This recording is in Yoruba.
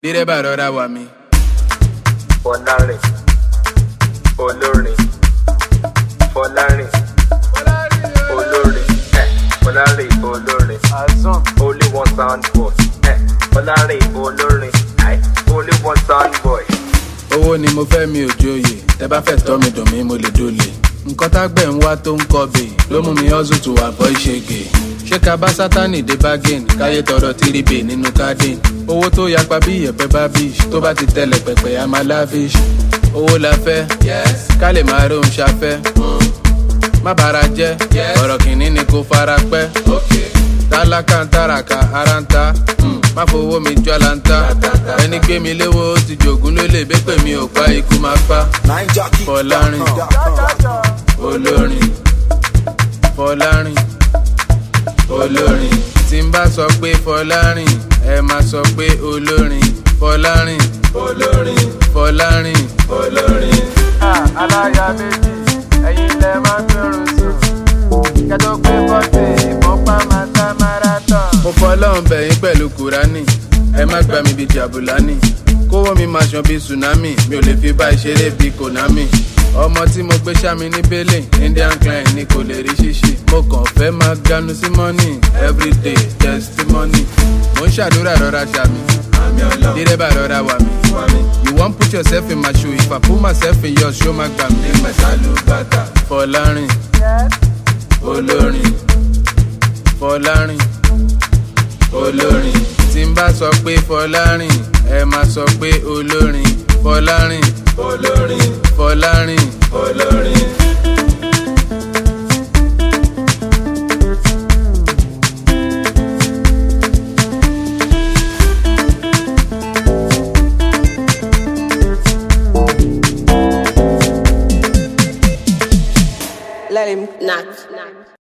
Dírẹ́bà rọra wà mí. Fọlárin, olórin, Fọlárin, olórin, Fọlárin, olórin, only one sound boy, Fọlárin, olórin, only one sound boy. Owó ni mo fẹ́ mi ò joyè, tẹ bá fẹ́ tọ́ mi dùn mí mo lè dólè. Nǹkan tágbẹ̀ ń wá tó ń kọbè ló mú mi hustle to avoid ṣègè. Ṣé ká bá sátánì dé bargain káyé tọrọ tírìbè nínú garden. Owó tó yapa bí ìyẹ̀pẹ̀ bá bish tó bá ti tẹ̀lẹ̀ pẹ̀pẹ̀ a máa lavish. Owó la fẹ́ ká lè máa róhun ṣafẹ́. Má bàrà jẹ́ ọ̀rọ̀ kìíní ni kò fara pẹ́. Tálákà ń tàràkà ara ń ta má fowó mi jọ lanta. Ẹni gbé mi léwó ó ti jògún ló lè bẹ́ pè mí ò pa ikú máa pa. Fọlárin, olórin, Fọlárin, olórin. Tí n bá sọ pé Fọlárin ẹ máa sọ pé olórin. Fọlárin, olórin, Fọlárin, olórin. Aláya méjì ẹ̀yin lẹ máa ń gbẹ̀rùn sùn kẹ́tọ́ pé bọ́tẹ̀ ìbọ́pá máa ta marathon. Mo fọlọ́run bẹ̀yìn pẹ̀lú Kùránì ẹ má gbà mí bíi Jàbùlánì. Kówó mi máa ṣan bíi tsunami mi ò lè fi bá ìṣeré bíi Konami. Ọmọ tí mo gbé sámi ní Bélé Indian client ni kò lè rí ṣíṣì. Mo kàn fẹ́ máa ganu sí money everyday testimony. Mo ń ṣàdúrà rọra ṣàmì dírẹ́bà rọra wà mí. You wan put yourself in my shoe, if I put myself in yours ṣó má gbà mí. Fọlárin, olórin, Fọlárin, olórin. Tí n bá sọ pé Fọlárin ẹ máa sọ pé olórin. Fọlárin, olórin, Fọlárin, olórin. Let him knock.